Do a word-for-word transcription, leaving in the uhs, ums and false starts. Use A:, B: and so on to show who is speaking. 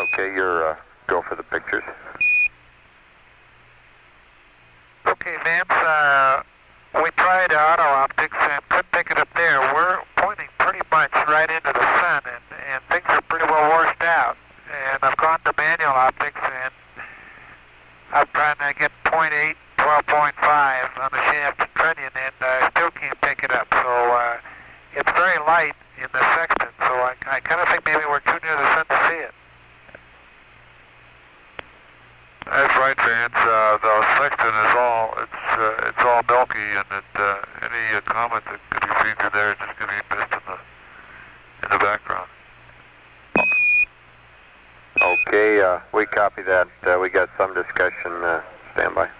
A: Okay, you're uh, go for the pictures.
B: Okay, Vance, uh, we tried auto optics and couldn't pick it up there. We're pointing pretty much right into the sun, and, and things are pretty well washed out. And I've gone to manual optics, and I'm trying to get point eight, twelve point five on the shaft and trunnion, and I still can't pick it up. So uh, it's very light in the sextant, so I, I kind of think maybe we're too near the sun to see it.
C: That's right, Vance. Uh, the sextant is all, it's uh, it's all milky, and it, uh, any uh, comet that could be seen through there is just going to be missed in the, in the background.
A: Okay, uh, we copy that. Uh, we got some discussion. Uh, stand by.